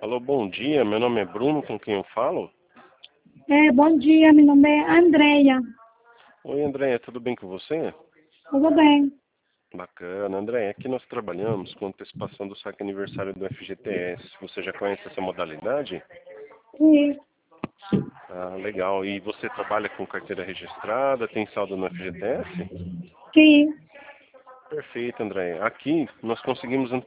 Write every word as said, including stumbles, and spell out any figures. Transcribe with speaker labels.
Speaker 1: Alô, bom dia. Meu nome é Bruno, com quem eu falo?
Speaker 2: É, bom dia, meu nome é Andreia.
Speaker 1: Oi, Andréia, tudo bem com você?
Speaker 2: Tudo bem?
Speaker 1: Bacana. Andréia, aqui nós trabalhamos com antecipação do saque aniversário do F G T S. Você já conhece essa modalidade?
Speaker 2: Sim,
Speaker 1: Ah, legal. E você trabalha com carteira registrada, tem saldo no F G T S?
Speaker 2: sim.
Speaker 1: Perfeito, Andréia. Aqui nós conseguimos